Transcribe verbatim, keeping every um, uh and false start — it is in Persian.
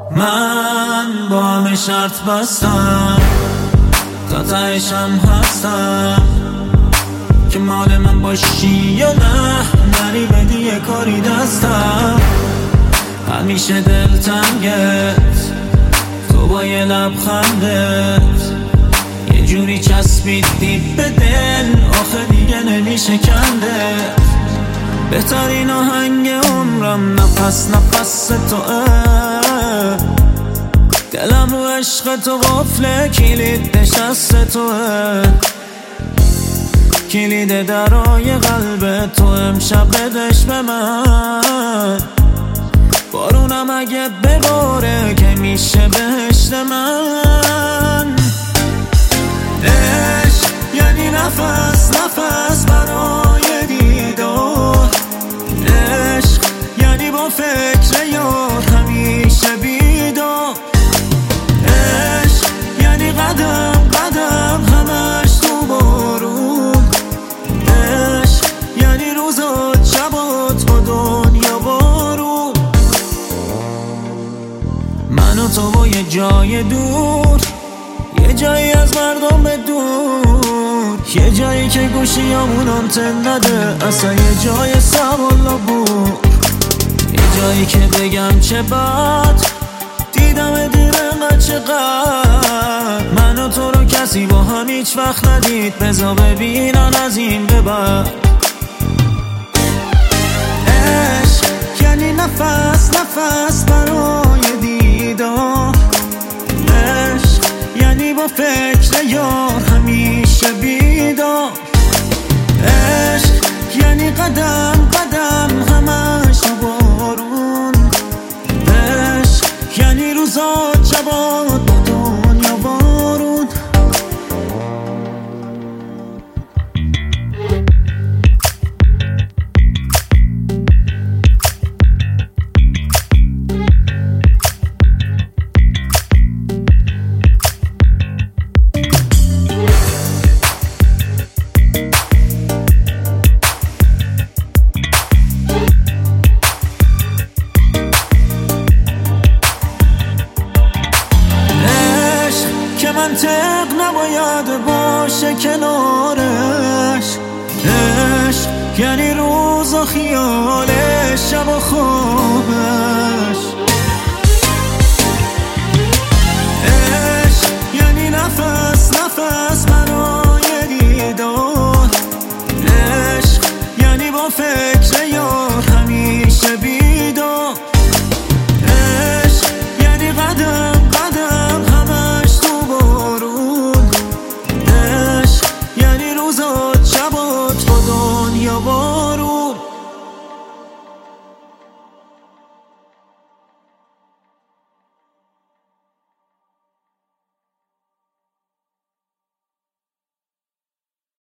من با همه شرط بستم، تا تهشم هستم که مال من باشی یا نه. نری بدی یه کاری دستم، همیشه دلتنگت تو با یه لبخندت یه جوری چسبیدی به دل، آخه دیگه نمیشه کندت. بهترین آهنگ عمرم نفس نفس توه، دلم رو عشق تو قفله، کلید نشست توه، کلید درای قلب تو امشب بدش به من. بارونم اگه بباره که میشه بهشت من. عشق یعنی نفس نفس برای دیدار، عشق یعنی با فکر یار همیشه بیدار، عشق یعنی قدم قدم همش تو بارون، عشق یعنی روزات شبات با دنیا بارون. من و تو با یه جای دور، یه جایی از مردم به دور، یه جایی که گوشیامون آنتن نده، اصلا یه جای سوالا بود، یه جایی که بگم چه بد دیدم دیرم چقدر. من و تو رو کسی با هم هیچ وقت ندید، بذار ببینن از این به بعد. عشق یعنی نفس نفس برای دیدار، عشق یعنی با فکر یار همیشه بیدار، عشق یعنی قدم قدم همش بارون، عشق یعنی روزات شبات با دنیا بارون. منطق نباید باشه کنارش، عشق یعنی روز و خیالش شب و خوابش، عشق یعنی نفس نفس برای دیدار، عشق یعنی با فکر یار همیشه بیدار، عشق یعنی قدم قدم همش تو بارون، عشق یعنی روزات شبات با دنیا با